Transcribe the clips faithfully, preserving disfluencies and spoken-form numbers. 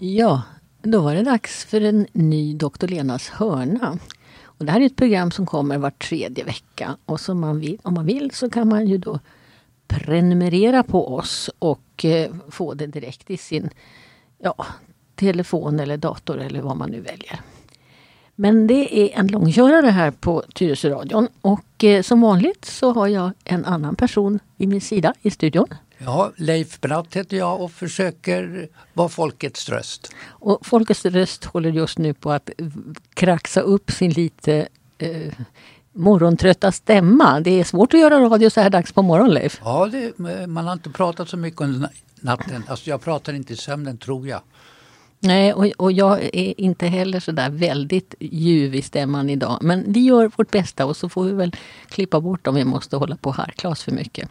Ja, då var det dags för en ny doktor Lenas hörna. Och det här är ett program som kommer var tredje vecka. Och som man vill, om man vill så kan man ju då prenumerera på oss och eh, få det direkt i sin ja, telefon eller dator eller vad man nu väljer. Men det är en långkörare här på Tyresöradion. Och eh, som vanligt så har jag en annan person vid min sida i studion. Ja, Leif Bratt heter jag och försöker vara folkets röst. Och folkets röst håller just nu på att kraxa upp sin lite eh, morgontrötta stämma. Det är svårt att göra radio så här dags på morgon, Leif. Ja, det, man har inte pratat så mycket under natten. Alltså jag pratar inte i sömnen, tror jag. Nej, och, och jag är inte heller så där väldigt ljuv i stämman idag. Men vi gör vårt bästa och så får vi väl klippa bort om vi måste hålla på harklas för mycket.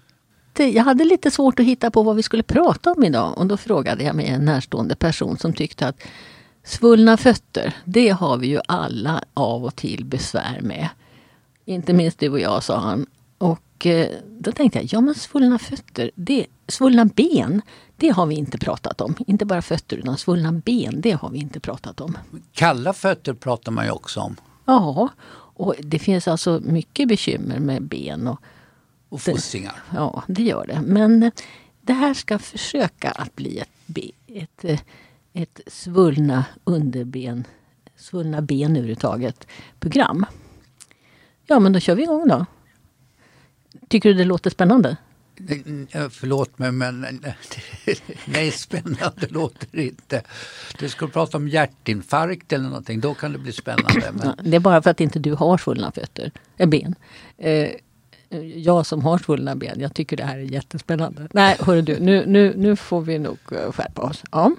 Jag hade lite svårt att hitta på vad vi skulle prata om idag och då frågade jag mig en närstående person som tyckte att svullna fötter, det har vi ju alla av och till besvär med. Inte minst du och jag, sa han. Och eh, då tänkte jag, ja men svullna fötter, det, svullna ben, det har vi inte pratat om. Inte bara fötter utan svullna ben, det har vi inte pratat om. Kalla fötter pratar man ju också om. Ja, och det finns alltså mycket bekymmer med ben och Och fossingar. Ja, det gör det. Men det här ska försöka att bli ett, ett, ett svullna underben, svullna ben överhuvudtaget program. Ja, men då kör vi igång då. Tycker du det låter spännande? Förlåt mig, men nej, spännande låter det inte. Du ska prata om hjärtinfarkt eller någonting, då kan det bli spännande. Men... Ja, det är bara för att inte du har svullna fötter, äh, ben. Eh, Jag som har svullna ben, jag tycker det här är jättespännande. Nej, hörru du, nu, nu, nu får vi nog skärpa oss. Ja.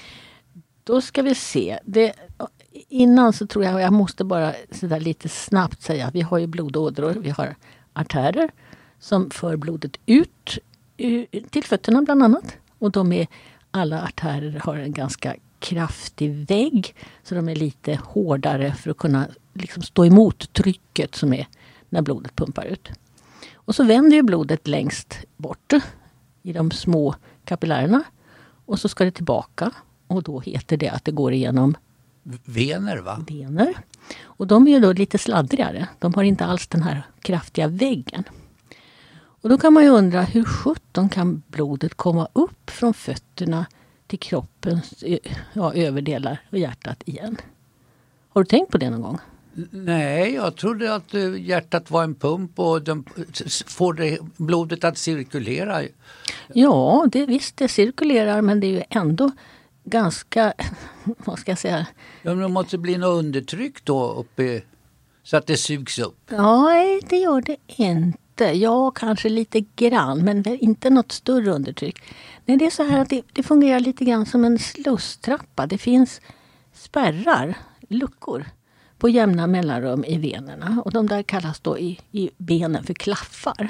Då ska vi se. Det, innan så tror jag, jag måste bara så där lite snabbt säga att vi har ju blodådror, vi har artärer som för blodet ut till fötterna bland annat. Och de är, alla artärer har en ganska kraftig vägg så de är lite hårdare för att kunna liksom stå emot trycket som är när blodet pumpar ut. Och så vänder ju blodet längst bort i de små kapillärerna. Och så ska det tillbaka. Och då heter det att det går igenom vener, va? Vener. Och de är ju då lite sladdrigare. De har inte alls den här kraftiga väggen. Och då kan man ju undra hur sjutton kan blodet komma upp från fötterna till kroppens ja, överdelar och hjärtat igen. Har du tänkt på det någon gång? Nej, jag trodde att hjärtat var en pump och de får det blodet att cirkulera. Ja, det visst det cirkulerar, men det är ju ändå ganska, vad ska jag säga? Ja, men det måste bli något undertryck då uppe så att det sugs upp. Ja, nej, det gör det inte. Ja, kanske lite grann, men inte något större undertryck. Nej, det är så här att det, det fungerar lite grann som en slusstrappa. Det finns spärrar, luckor på jämna mellanrum i venerna. Och de där kallas då i, i benen för klaffar.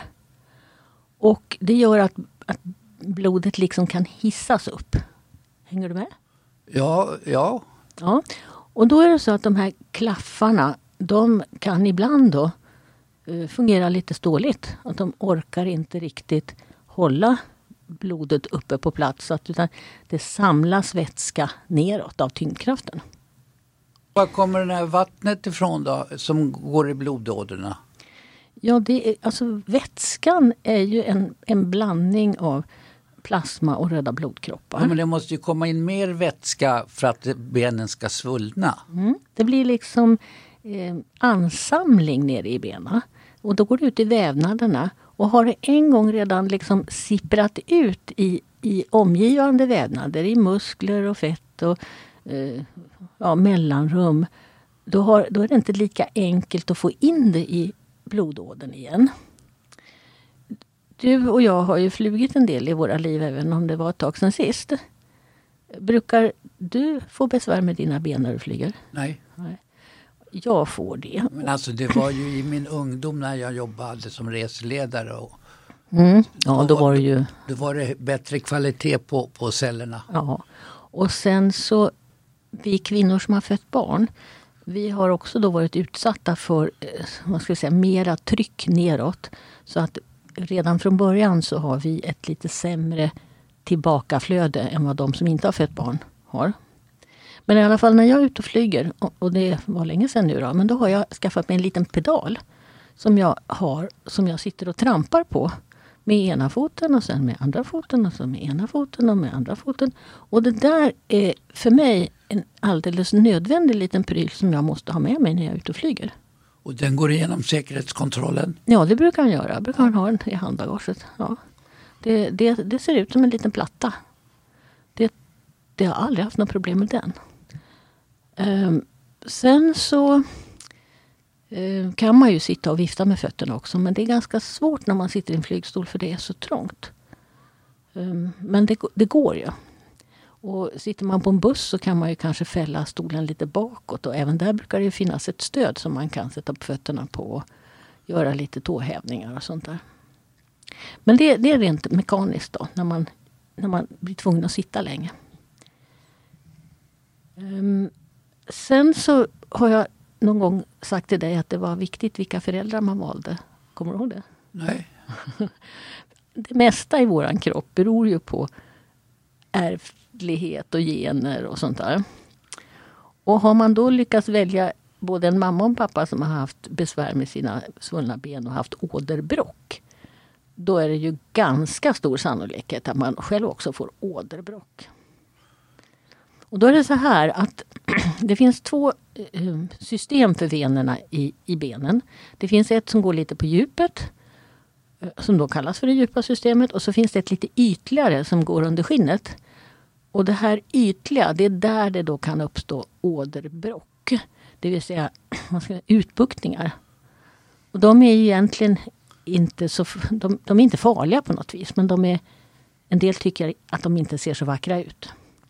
Och det gör att, att blodet liksom kan hissas upp. Hänger du med? Ja, ja. Ja. Och då är det så att de här klaffarna, de kan ibland då uh, fungera lite ståligt. Att de orkar inte riktigt hålla blodet uppe på plats. Utan det samlas vätska neråt av tyngdkraften. Var kommer det här vattnet ifrån då som går i blodådrorna? Ja, det är, alltså vätskan är ju en, en blandning av plasma och röda blodkroppar. Ja, men det måste ju komma in mer vätska för att benen ska svullna. Mm, det blir liksom eh, ansamling nere i benen. Och då går det ut i vävnaderna. Och har det en gång redan liksom sipprat ut i, i omgivande vävnader, i muskler och fett och eh, ja, mellanrum, då, har, då är det inte lika enkelt att få in det i blodådern igen. Du och jag har ju flugit en del i våra liv, även om det var ett tag sedan sist. Brukar du få besvär med dina ben när du flyger? Nej. Nej. Jag får det. Men alltså det var ju i min ungdom när jag jobbade som reseledare. Och mm. Ja, då var det ju... Då var det bättre kvalitet på, på cellerna. Ja, och sen så vi kvinnor som har fött barn, vi har också då varit utsatta för vad ska jag säga, mera tryck neråt. Så att redan från början så har vi ett lite sämre tillbakaflöde än vad de som inte har fött barn har. Men i alla fall när jag är ute och flyger, och det var länge sedan nu då, men då har jag skaffat mig en liten pedal som jag har, som jag sitter och trampar på med ena foten och sen med andra foten och sen med ena foten och med andra foten. Och det där är för mig en alldeles nödvändig liten pryl som jag måste ha med mig när jag är ute och flyger. Och den går igenom säkerhetskontrollen? Ja, det brukar han göra. Jag brukar ha den i handbagaget. Ja. Det, det, det ser ut som en liten platta. Det, det har aldrig haft något problem med den. Um, sen så um, kan man ju sitta och vifta med fötterna också. Men det är ganska svårt när man sitter i en flygstol för det är så trångt. Um, men det, det går ju. Och sitter man på en buss så kan man ju kanske fälla stolen lite bakåt. Och även där brukar det ju finnas ett stöd som man kan sätta på fötterna på och göra lite tåhävningar och sånt där. Men det, det är rent mekaniskt då, när man, när man blir tvungen att sitta länge. Um, sen så har jag någon gång sagt till dig att det var viktigt vilka föräldrar man valde. Kommer du ihåg det? Nej. Det mesta i våran kropp beror ju på ärftlighet och gener och sånt där. Och har man då lyckats välja både en mamma och en pappa som har haft besvär med sina svullna ben och haft åderbråck, då är det ju ganska stor sannolikhet att man själv också får åderbråck. Och då är det så här att det finns två system för venerna i, i benen. Det finns ett som går lite på djupet, som då kallas för det djupa systemet. Och så finns det ett lite ytligare som går under skinnet. Och det här ytliga, det är där det då kan uppstå åderbråck. Det vill säga utbuktningar. Och de är ju egentligen inte så, de, de är inte farliga på något vis. Men de är, en del tycker att de inte ser så vackra ut.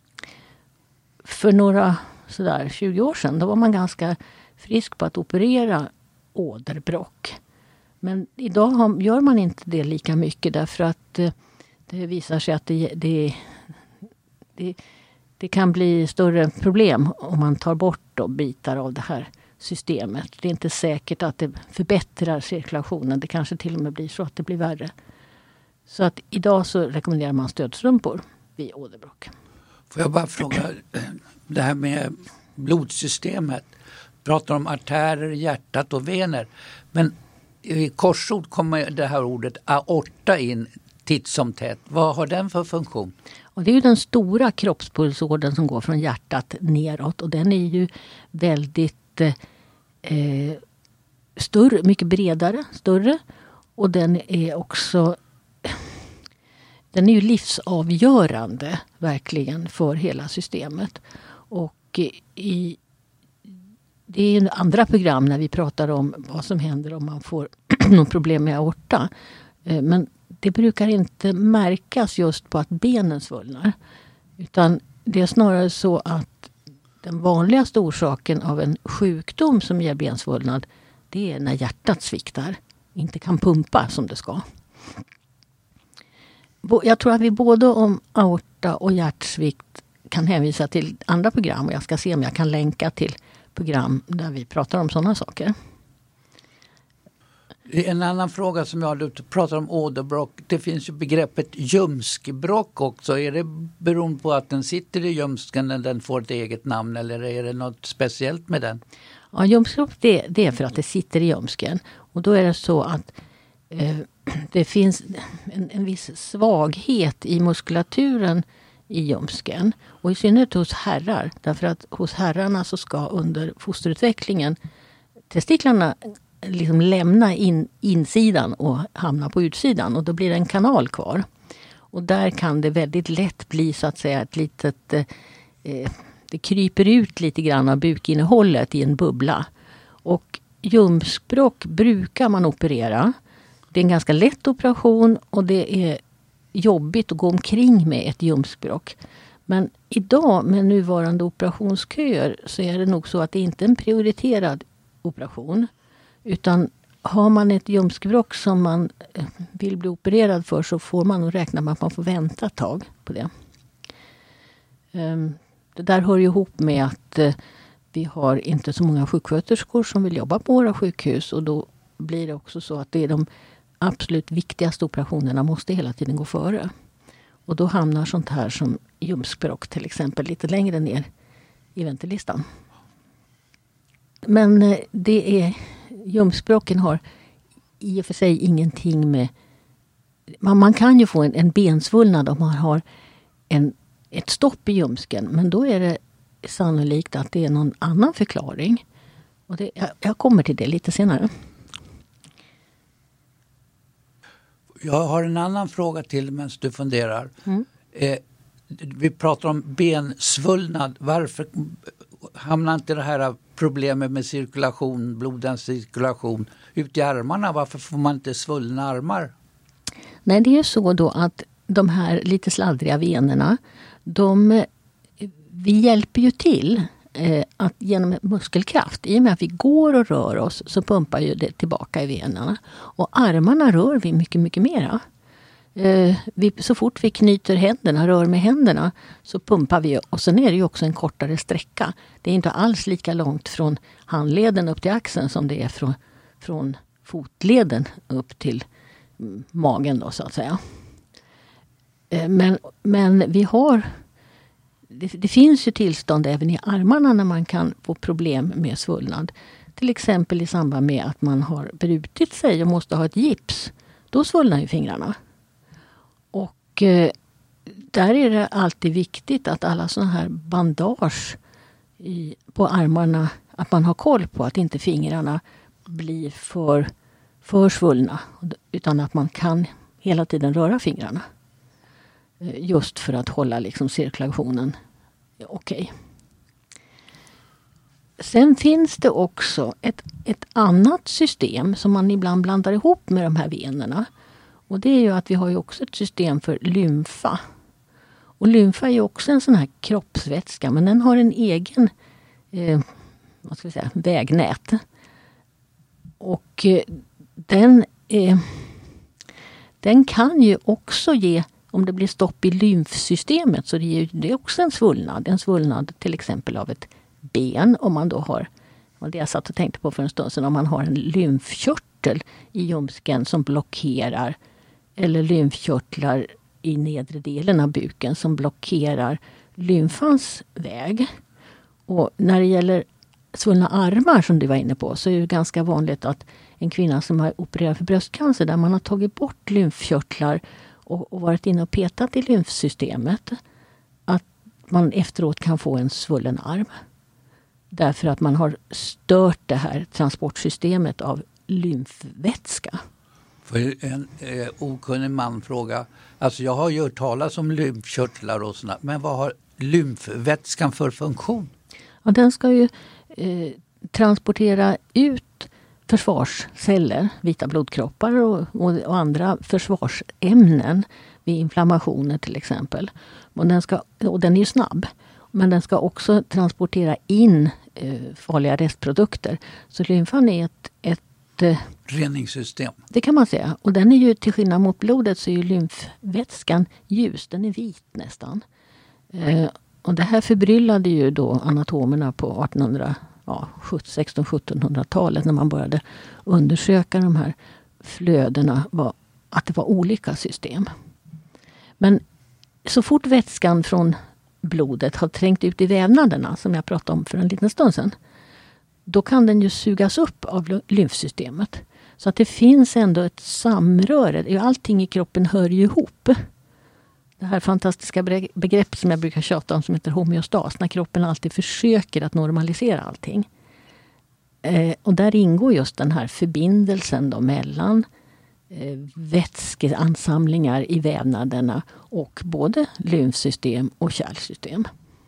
För några sådär tjugo år sedan, då var man ganska frisk på att operera åderbråck. Men idag har, gör man inte det lika mycket därför att eh, det visar sig att det, det, det, det kan bli större problem om man tar bort då bitar av det här systemet. Det är inte säkert att det förbättrar cirkulationen. Det kanske till och med blir så att det blir värre. Så att idag så rekommenderar man stödstrumpor vid åderbråck. Får jag bara fråga, det här med blodsystemet. Pratar om artärer, hjärtat och vener. Men i korsord kommer det här ordet aorta in titt som tätt. Vad har den för funktion? Och det är ju den stora kroppspulsådern som går från hjärtat neråt. Och den är ju väldigt eh, större, mycket bredare, större. Och den är också... Den är ju livsavgörande verkligen för hela systemet. Och i, det är ju andra program när vi pratar om vad som händer om man får något problem med aorta. Men det brukar inte märkas just på att benen svullnar. Utan det är snarare så att den vanligaste orsaken av en sjukdom som ger bensvullnad, det är när hjärtat sviktar. Inte kan pumpa som det ska. Jag tror att vi både om aorta och hjärtsvikt kan hänvisa till andra program. Och jag ska se om jag kan länka till program där vi pratar om sådana saker. En annan fråga som jag hade pratat om åderbråck. Det finns ju begreppet ljumskbråck också. Är det beroende på att den sitter i ljumsken när den får ett eget namn? Eller är det något speciellt med den? Ja, ljumskbråck det, det är för att det sitter i ljumsken. Och då är det så att eh, det finns en, en viss svaghet i muskulaturen i ljumsken. Och i synnerhet hos herrar. Därför att hos herrarna så ska under fosterutvecklingen testiklarna liksom lämna in, insidan och hamna på utsidan. Och då blir det en kanal kvar. Och där kan det väldigt lätt bli så att säga ett litet... Eh, det kryper ut lite grann av bukinnehållet i en bubbla. Och ljumskbråck brukar man operera. Det är en ganska lätt operation och det är jobbigt att gå omkring med ett ljumskbråck. Men idag med nuvarande operationsköer så är det nog så att det inte är en prioriterad operation. Utan har man ett ljumskbråck som man vill bli opererad för så får man nog räkna med att man får vänta ett tag på det. Det där hör ju ihop med att vi har inte så många sjuksköterskor som vill jobba på våra sjukhus. Och då blir det också så att det är de absolut viktigaste operationerna måste hela tiden gå före. Och då hamnar sånt här som ljumskbråck till exempel lite längre ner i väntelistan. Men det är, ljumskbråcken har i och för sig ingenting med... Man, man kan ju få en, en bensvullnad om man har en, ett stopp i ljumsken. Men då är det sannolikt att det är någon annan förklaring. Och det, jag, jag kommer till det lite senare. Jag har en annan fråga till medan du funderar. Mm. Eh, vi pratar om bensvullnad. Varför hamnar inte det här problemet med cirkulation, blodens cirkulation ut i armarna? Varför får man inte svullna armar? Nej, det är ju så då att de här lite sladdriga venerna, de, vi hjälper ju till eh, att genom muskelkraft. I och med att vi går och rör oss så pumpar ju det tillbaka i venerna. Och armarna rör vi mycket, mycket mera. Eh, vi, så fort vi knyter händerna, rör med händerna, så pumpar vi. Och sen är det ju också en kortare sträcka. Det är inte alls lika långt från handleden upp till axeln som det är från, från fotleden upp till magen då, så att säga. Men, men vi har det, det finns ju tillstånd även i armarna när man kan få problem med svullnad. Till exempel i samband med att man har brutit sig och måste ha ett gips. Då svullnar ju fingrarna. Och eh, där är det alltid viktigt att alla sådana här bandage i, på armarna, att man har koll på att inte fingrarna blir för för svullna, utan att man kan hela tiden röra fingrarna. Just för att hålla liksom cirkulationen okej. Okay. Sen finns det också ett, ett annat system som man ibland blandar ihop med de här venerna. Och det är ju att vi har ju också ett system för lymfa. Och lymfa är ju också en sån här kroppsvätska, men den har en egen eh, vad ska vi säga, vägnät. Och eh, Den, eh, den kan ju också ge, om det blir stopp i lymfsystemet, så det är det också en svullnad. En svullnad till exempel av ett ben, om man då har, och det jag satt och tänkte på för en stund sedan, om man har en lymfkörtel i ljumsken som blockerar, eller lymfkörtlar i nedre delen av buken som blockerar lymfans väg. Och när det gäller svullna armar som du var inne på, så är det ganska vanligt att en kvinna som har opererat för bröstcancer, där man har tagit bort lymfkörtlar och, och varit inne och petat i lymfsystemet, att man efteråt kan få en svullen arm. Därför att man har stört det här transportsystemet av lymfvätska. För en eh, okunnig man fråga, alltså jag har ju hört talas om lymfkörtlar och sådana, men vad har lymfvätskan för funktion? Ja, den ska ju eh, transportera ut försvarsceller, vita blodkroppar och, och, och andra försvarsämnen vid inflammationer till exempel. Och den, ska, och den är ju snabb, men den ska också transportera in eh, farliga restprodukter. Så lymfan är ett, ett eh, reningssystem. Det kan man säga. Och den är ju, till skillnad mot blodet, så är ju lymfvätskan ljus, den är vit nästan. Eh, och det här förbryllade ju då anatomerna på artonhundra, ja, sexton sjuttonhundratalet när man började undersöka de här flödena, var att det var olika system. Men så fort vätskan från blodet har trängt ut i vävnaderna, som jag pratade om för en liten stund sedan, då kan den ju sugas upp av lymfsystemet. Så att det finns ändå ett samröre. Allting i kroppen hör ju ihop. Det här fantastiska begrepp som jag brukar tjata om, som heter homeostas, när kroppen alltid försöker att normalisera allting. Eh, och där ingår just den här förbindelsen då mellan eh, vätskeansamlingar i vävnaderna och både lymfsystem och kärlsystem.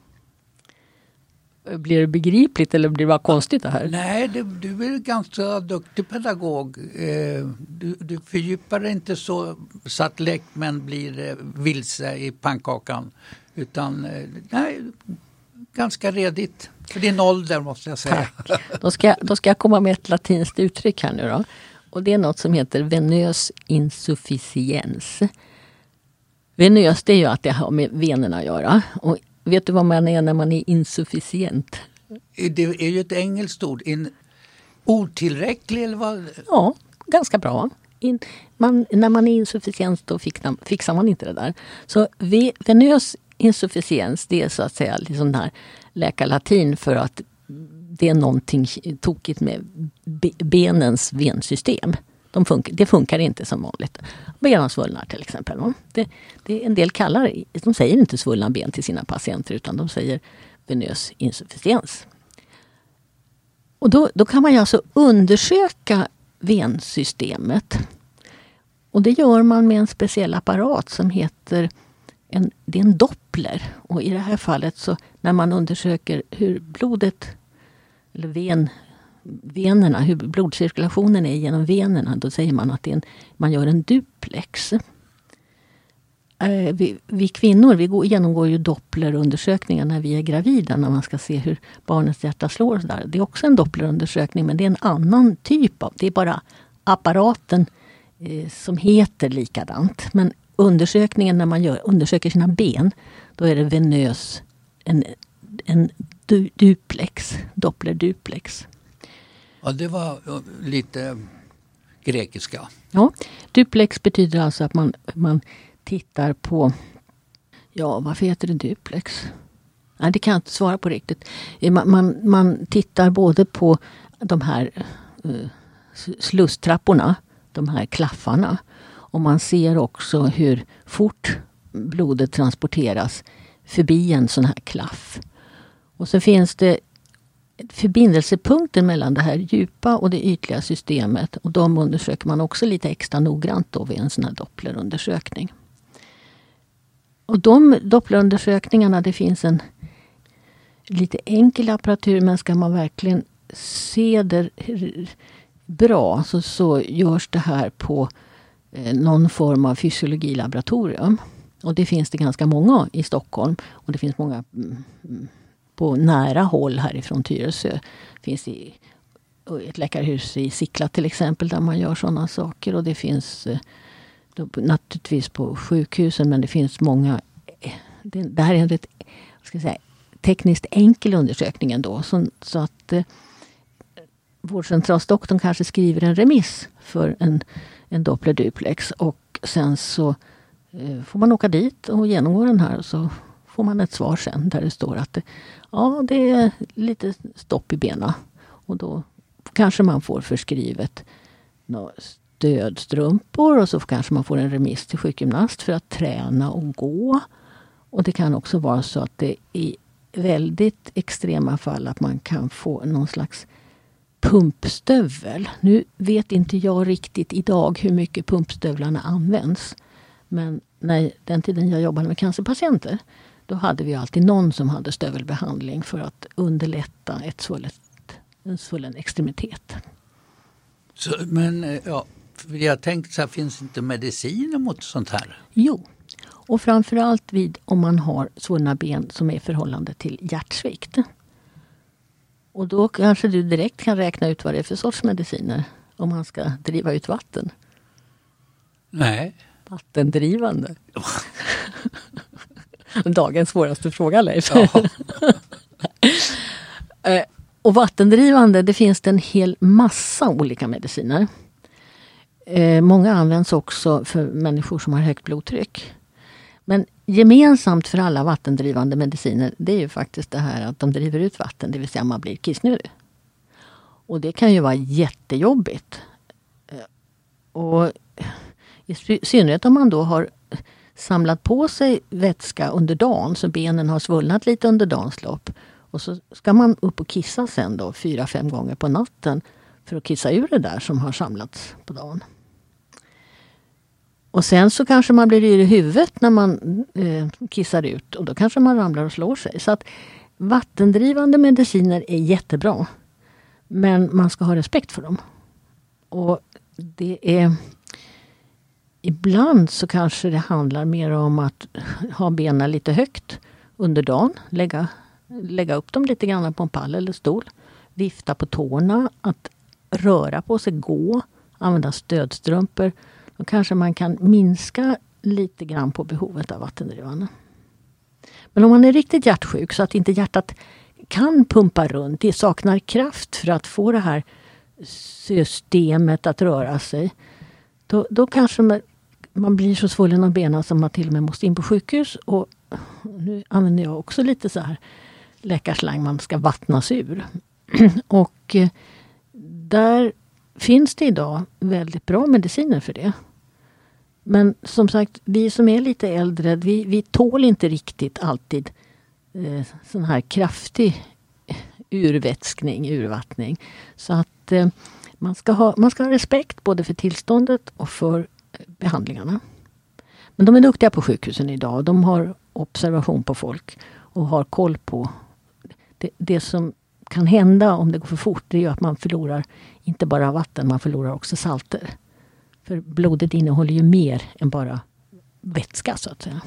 Blir det begripligt eller blir det bara konstigt det här? Nej, det, du är en ganska duktig pedagog. Eh, du, du fördjupar dig inte så, så att lekmän blir eh, vilse i pannkakan. Utan, eh, nej, ganska redigt. För din ålder måste jag säga. Tack. Då ska, då ska jag komma med ett latinskt uttryck här nu då. Och det är något som heter venös insufficiens. Venös, det är ju att det har med venerna att göra. Och vet du vad man är när man är insufficient? Det är ju ett engelskt ord. In, otillräcklig eller vad? Ja, ganska bra. In, man, när man är insufficient då fixar, fixar man inte det där. Så venös insufficiens, det är så att säga liksom den här läkarlatin för att det är någonting tokigt med benens vensystem. De funkar, det funkar inte som vanligt. Benen svullnar till exempel. Det, det är en del kallar, de säger inte svullna ben till sina patienter utan de säger venös insufficiens. Och då, då kan man ju alltså undersöka vensystemet. Och det gör man med en speciell apparat som heter en, det är en doppler. Och i det här fallet så när man undersöker hur blodet eller ven, venerna, hur blodcirkulationen är genom venerna, då säger man att det är en, man gör en duplex. Eh, vi, vi kvinnor vi går, genomgår ju dopplerundersökningar när vi är gravida, när man ska se hur barnets hjärta slår. Där. Det är också en dopplerundersökning, men det är en annan typ av, det är bara apparaten eh, som heter likadant. Men undersökningen när man gör, undersöker sina ben, då är det venös, en, en du, duplex, doppler-duplex. Ja, det var lite grekiska. Ja, duplex betyder alltså att man, man tittar på, ja varför heter det duplex? Nej, det kan jag inte svara på riktigt. Man, man, man tittar både på de här uh, slusstrapporna, de här klaffarna. Och man ser också hur fort blodet transporteras förbi en sån här klaff. Och så finns det förbindelsepunkten mellan det här djupa och det ytliga systemet. Och de undersöker man också lite extra noggrant då vid en sån här dopplerundersökning. Och de dopplerundersökningarna, det finns en lite enkel apparatur, men ska man verkligen se det bra så, så görs det här på eh, någon form av fysiologilaboratorium. Och det finns det ganska många i Stockholm. Och det finns många mm, på nära håll härifrån Tyresö. Det finns i ett läkarhus i Sickla till exempel där man gör sådana saker. Och det finns eh, då, naturligtvis på sjukhusen, men det finns många. Eh, det, det här är en rätt, ska jag säga, tekniskt enkel undersökning ändå. Så, så att eh, vårdcentralsdoktorn kanske skriver en remiss för en, en doppler-duplex. Och sen så eh, får man åka dit och genomgå den här. Och så får man ett svar sen där det står att det, ja, det är lite stopp i benen. Och då kanske man får förskrivet några stödstrumpor. Och så kanske man får en remiss till sjukgymnast för att träna och gå. Och det kan också vara så att det i väldigt extrema fall att man kan få någon slags pumpstövel. Nu vet inte jag riktigt idag hur mycket pumpstövlarna används. Men när den tiden jag jobbade med cancerpatienter, då hade vi alltid någon som hade stövelbehandling för att underlätta ett svullet, en svullen extremitet. Så, men ja, jag tänkte så här, finns inte mediciner mot sånt här? Jo, och framförallt vid om man har svullna ben som är i förhållande till hjärtsvikt. Och då kanske du direkt kan räkna ut vad det är för sorts mediciner om man ska driva ut vatten. Nej. Vattendrivande. Dagens svåraste fråga, Leif. Ja. Och vattendrivande, det finns det en hel massa olika mediciner. Många används också för människor som har högt blodtryck. Men gemensamt för alla vattendrivande mediciner, det är ju faktiskt det här att de driver ut vatten, det vill säga man blir kissnödig. Och det kan ju vara jättejobbigt. Och i synnerhet om man då har samlat på sig vätska under dagen, så benen har svullnat lite under dagens lopp. Och så ska man upp och kissa sen då fyra, fem gånger på natten för att kissa ur det där som har samlats på dagen. Och sen så kanske man blir yr i huvudet när man eh, kissar ut. Och då kanske man ramlar och slår sig. Så att vattendrivande mediciner är jättebra. Men man ska ha respekt för dem. Och det är... Ibland så kanske det handlar mer om att ha benen lite högt under dagen. Lägga, lägga upp dem lite grann på en pall eller stol. Vifta på tårna. Att röra på sig, gå. Använda stödstrumpor. Då kanske man kan minska lite grann på behovet av vattendrivande. Men om man är riktigt hjärtsjuk så att inte hjärtat kan pumpa runt, det saknar kraft för att få det här systemet att röra sig. Då, då kanske man, man blir så svullen av benen som man till och med måste in på sjukhus och nu använder jag också lite så här läkarslang, man ska vattnas ur. Och eh, där finns det idag väldigt bra mediciner för det. Men som sagt, vi som är lite äldre, vi, vi tål inte riktigt alltid eh, sån här kraftig urvätskning, urvattning. Så att eh, man, ska ha, man ska ha respekt både för tillståndet och för behandlingarna. Men de är duktiga på sjukhusen idag. De har observation på folk och har koll på det, det som kan hända om det går för fort. Det är ju att man förlorar inte bara vatten, man förlorar också salter. För blodet innehåller ju mer än bara vätska så att säga.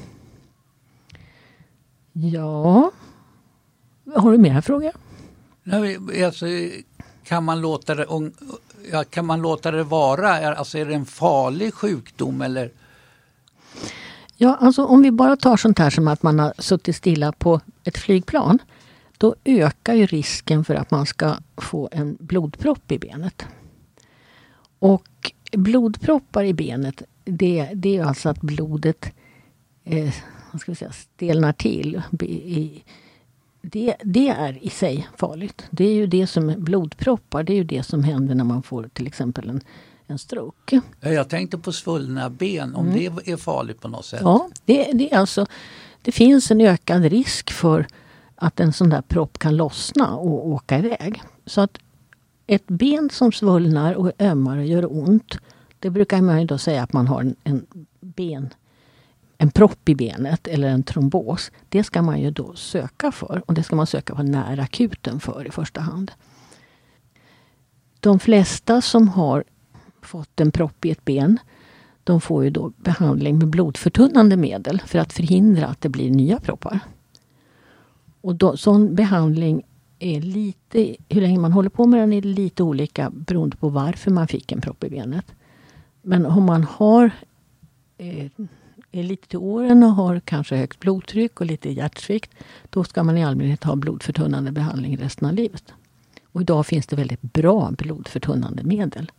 Ja, har du mer frågor? Nej, alltså, kan man låta det, ja, kan man låta det vara? Alltså, är det en farlig sjukdom eller? Ja, alltså om vi bara tar sånt här som att man har suttit stilla på ett flygplan, då ökar ju risken för att man ska få en blodpropp i benet. Och blodproppar i benet, det, det är alltså att blodet eh, vad ska vi säga, stelnar till. Det, det är i sig farligt. Det är ju det som är blodproppar, det är ju det som händer när man får till exempel en, en stroke. Jag tänkte på svullna ben, om mm. det är farligt på något sätt. Ja, det, det, är alltså, det finns en ökad risk för att en sån där propp kan lossna och åka iväg. Så att ett ben som svullnar och ömmar och gör ont, det brukar man ju då säga att man har en, en ben, en propp i benet eller en trombos. Det ska man ju då söka för, och det ska man söka på nära akuten för i första hand. De flesta som har fått en propp i ett ben, de får ju då behandling med blodförtunnande medel för att förhindra att det blir nya proppar. Och då, sån behandling är lite, hur länge man håller på med den är lite olika beroende på varför man fick en propp i benet. Men om man har eh, är lite till åren och har kanske högt blodtryck och lite hjärtsvikt, då ska man i allmänhet ha blodförtunnande behandling resten av livet. Och idag finns det väldigt bra blodförtunnande medel.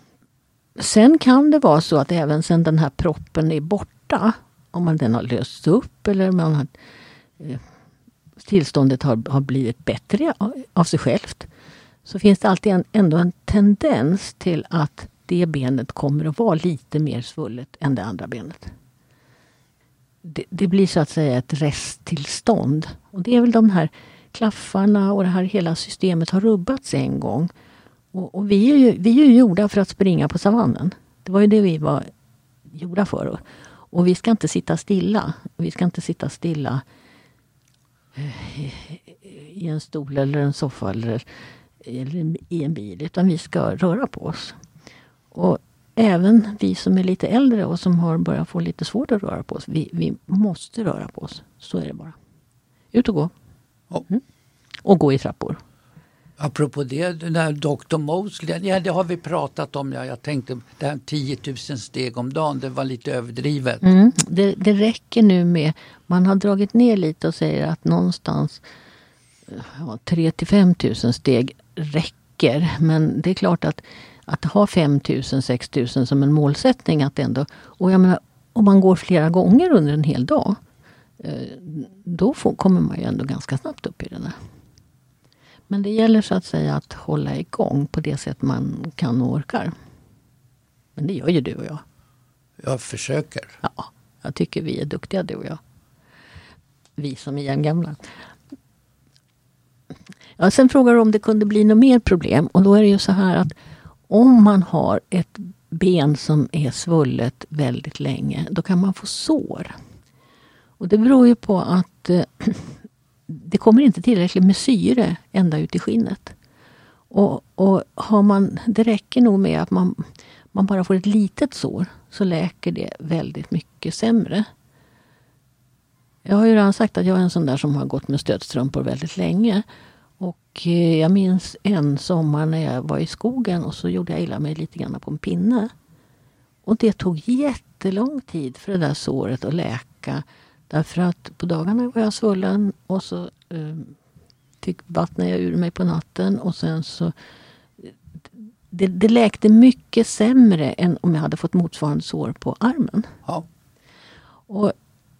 Sen kan det vara så att även sen den här proppen är borta, om man den har löst upp eller man har, eh, tillståndet har, har blivit bättre av, av sig självt, så finns det alltid en, ändå en tendens till att det benet kommer att vara lite mer svullet än det andra benet. Det, det blir så att säga ett resttillstånd. Och det är väl de här klaffarna och det här hela systemet har rubbats en gång. Och, och vi, är ju, vi är ju gjorda för att springa på savannen. Det var ju det vi var gjorda för. Och, och vi ska inte sitta stilla. Vi ska inte sitta stilla i, i en stol eller en soffa eller, eller i en bil. Utan vi ska röra på oss. Och även vi som är lite äldre och som har börjat få lite svårt att röra på oss. Vi, vi måste röra på oss. Så är det bara. Ut och gå. Mm. Och gå i trappor. Apropå det, den där doktor Mosley, ja, det har vi pratat om. Ja. Jag tänkte det här tio tusen steg om dagen, det var lite överdrivet. Mm. Det, det räcker nu med, man har dragit ner lite och säger att någonstans ja, tre till fem tusen steg räcker. Men det är klart att Att ha fem tusen, sex tusen som en målsättning att ändå, och jag menar, om man går flera gånger under en hel dag, då får, kommer man ju ändå ganska snabbt upp i det där. Men det gäller så att säga att hålla igång på det sätt man kan och orkar. Men det gör ju du och jag. Jag försöker. Ja, jag tycker vi är duktiga du och jag. Vi som är jämngamla. Ja, sen frågar du om det kunde bli något mer problem, och då är det ju så här att om man har ett ben som är svullet väldigt länge, då kan man få sår. Och det beror ju på att eh, det kommer inte tillräckligt med syre ända ut i skinnet. Och, och har man, det räcker nog med att man, man bara får ett litet sår, så läker det väldigt mycket sämre. Jag har ju redan sagt att jag är en sån där som har gått med stödstrumpor väldigt länge. Och jag minns en sommar när jag var i skogen och så gjorde jag illa mig lite grann på en pinne. Och det tog jättelång tid för det där såret att läka. Därför att på dagarna var jag svullen och så eh, fick vattna jag ur mig på natten. Och sen så... Det, det läkte mycket sämre än om jag hade fått motsvarande sår på armen. Ja. Och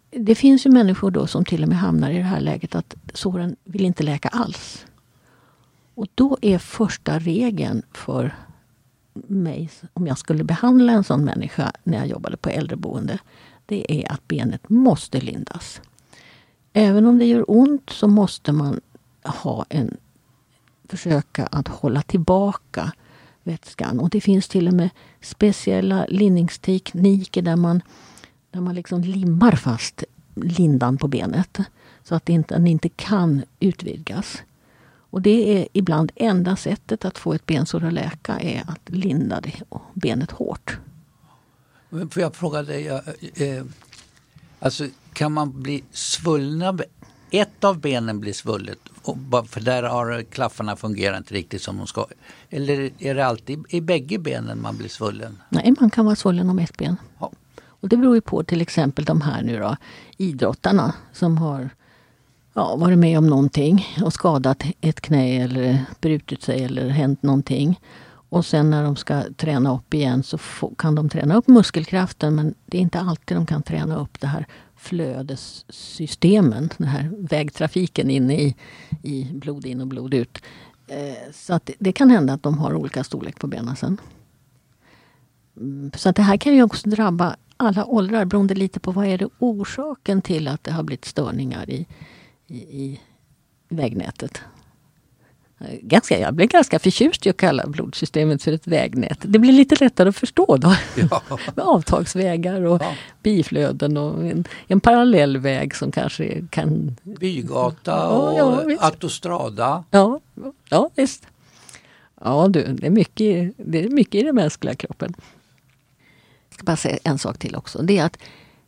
det finns ju människor då som till och med hamnar i det här läget att såren vill inte läka alls. Och då är första regeln för mig, om jag skulle behandla en sån människa när jag jobbade på äldreboende, det är att benet måste lindas. Även om det gör ont så måste man ha en försöka att hålla tillbaka vätskan. Och det finns till och med speciella lindningstekniker där man, där man liksom limmar fast lindan på benet så att inte, den inte kan utvidgas. Och det är ibland enda sättet att få ett bensår att läka är att linda det benet hårt. Men får jag fråga dig, eh, alltså kan man bli svullna? Ett av benen blir svullet för där har klaffarna fungerat inte riktigt som de ska. Eller är det alltid i bägge benen man blir svullen? Nej, man kan vara svullen om ett ben. Ja. Och det beror ju på till exempel de här nu då, idrottarna som har ja, varit med om någonting och skadat ett knä eller brutit sig eller hänt någonting. Och sen när de ska träna upp igen så få, kan de träna upp muskelkraften, men det är inte alltid de kan träna upp det här flödessystemen, den här vägtrafiken inne i, i blod in och blod ut. Eh, så att det, det kan hända att de har olika storlek på benen sen. Mm, så att det här kan ju också drabba alla åldrar beroende lite på vad är det orsaken till att det har blivit störningar i, i, i vägnätet. Ganska, jag blir ganska förtjust i att kalla blodsystemet för ett vägnät. Det blir lite lättare att förstå då. Ja. Med avtagsvägar och ja. Biflöden och en, en parallell väg som kanske kan... Bygata och ja, ja, autostrada. Ja, ja, visst. Ja, du, det är mycket, det är mycket i den mänskliga kroppen. Jag ska bara säga en sak till också. Det är att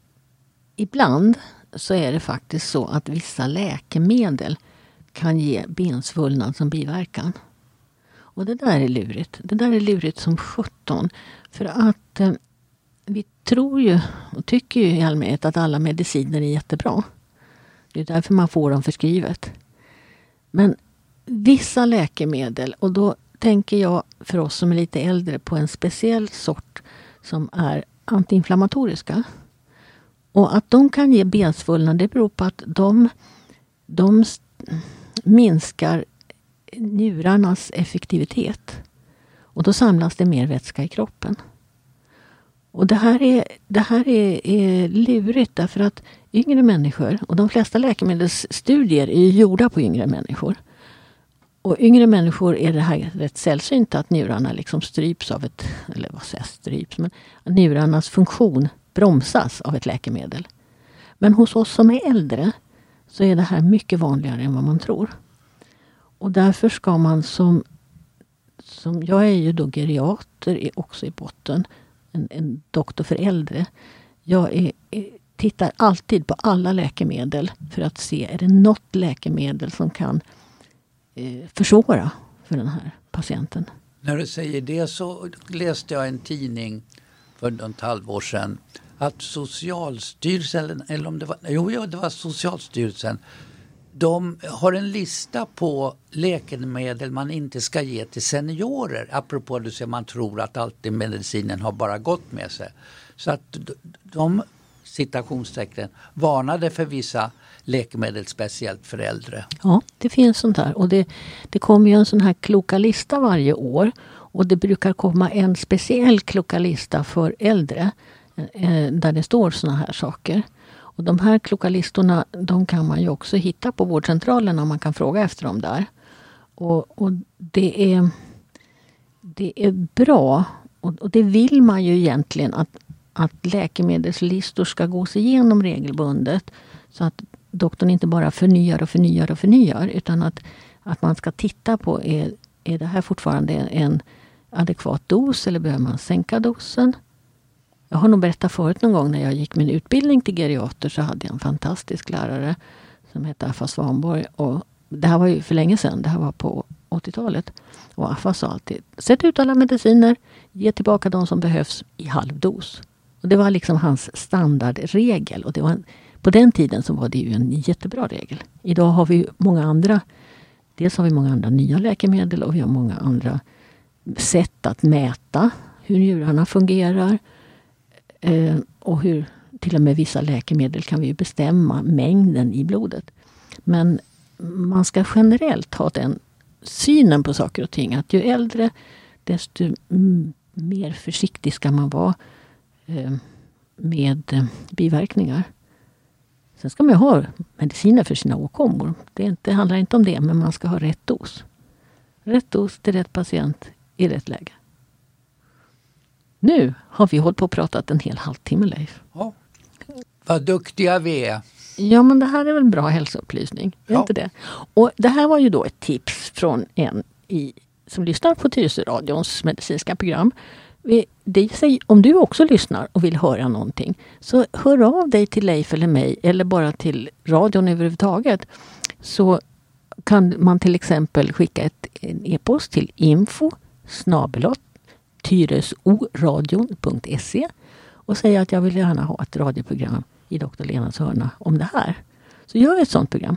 ibland så är det faktiskt så att vissa läkemedel kan ge bensvullnad som biverkan. Och det där är lurigt. Det där är lurigt som sjutton. För att eh, vi tror ju och tycker ju i allmänhet att alla mediciner är jättebra. Det är därför man får dem förskrivet. Men vissa läkemedel, och då tänker jag för oss som är lite äldre på en speciell sort som är antiinflammatoriska. Och att de kan ge bensvullnad, det beror på att de, de minskar njurarnas effektivitet. Och då samlas det mer vätska i kroppen. Och det här är, det här är, är lurigt därför att yngre människor, och de flesta läkemedelsstudier är gjorda på yngre människor. Och yngre människor är det här rätt sällsynt att njurarna liksom stryps av ett, eller vad säger stryps, men njurarnas funktion bromsas av ett läkemedel. Men hos oss som är äldre så är det här mycket vanligare än vad man tror. Och därför ska man som, som jag är ju då geriater är också i botten, en, en doktor för äldre. Jag är, är, tittar alltid på alla läkemedel för att se, är det något läkemedel som kan eh, försvåra för den här patienten. När du säger det så läste jag en tidning för ett halvår sedan att Socialstyrelsen, eller om det var, jo, jo det var Socialstyrelsen, de har en lista på läkemedel man inte ska ge till seniorer. Apropå det man tror att alltid medicinen har bara gått med sig. Så att de, citationstecken, varnade för vissa läkemedel speciellt för äldre. Ja, det finns sånt här. Och det, det kommer ju en sån här kloka lista varje år. Och det brukar komma en speciell kloka lista för äldre där det står såna här saker. Och de här kloka listorna, de kan man ju också hitta på vårdcentralen om man kan fråga efter dem där. Och, och det är det är bra, och, och det vill man ju egentligen att, att läkemedelslistor ska gås igenom regelbundet så att doktorn inte bara förnyar och förnyar och förnyar utan att, att man ska titta på är, är det här fortfarande en adekvat dos eller behöver man sänka dosen? Jag har nog berättat förut någon gång när jag gick min utbildning till geriater så hade jag en fantastisk lärare som hette Affa Svanborg. Och det här var ju för länge sedan, det här var på åttiotalet. Och Affa sa alltid, sätt ut alla mediciner, ge tillbaka de som behövs i halvdos. Och det var liksom hans standardregel. Och det var en, på den tiden så var det ju en jättebra regel. Idag har vi många andra, dels har vi många andra nya läkemedel och vi har många andra sätt att mäta hur njurarna fungerar. Eh, och hur till och med vissa läkemedel kan vi ju bestämma mängden i blodet. Men man ska generellt ha den synen på saker och ting. Att ju äldre desto mm, mer försiktig ska man vara eh, med eh, biverkningar. Sen ska man ha mediciner för sina åkommor. Det, är inte, det handlar inte om det, men man ska ha rätt dos. Rätt dos till rätt patient i rätt läge. Nu har vi hållit på och pratat en hel halvtimme, Leif. Ja. Vad duktiga vi är. Ja, men det här är väl bra hälsoupplysning, är Ja. inte det? Och det här var ju då ett tips från en i, som lyssnar på Tyresöradions medicinska program. Vi, det säger, om du också lyssnar och vill höra någonting, så hör av dig till Leif eller mig, eller bara till radion överhuvudtaget. Så kan man till exempel skicka ett, en e-post till info snabel-a tyresoradion punkt se och säga att jag vill gärna ha ett radioprogram i doktor Lenas hörna om det här. Så gör vi ett sånt program.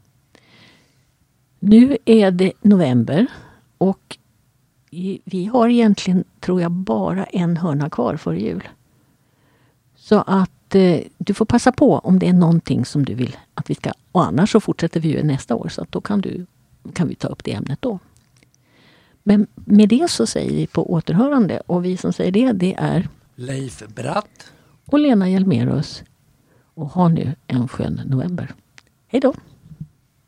Nu är det november och vi har egentligen, tror jag, bara en hörna kvar för jul. Så att eh, du får passa på om det är någonting som du vill att vi ska. Och annars så fortsätter vi ju nästa år, så att då kan, du, kan vi ta upp det ämnet då. Men med det så säger vi på återhörande, och vi som säger det, det är Leif Bratt och Lena Hjelmerus. Och ha nu en skön november. Hej då!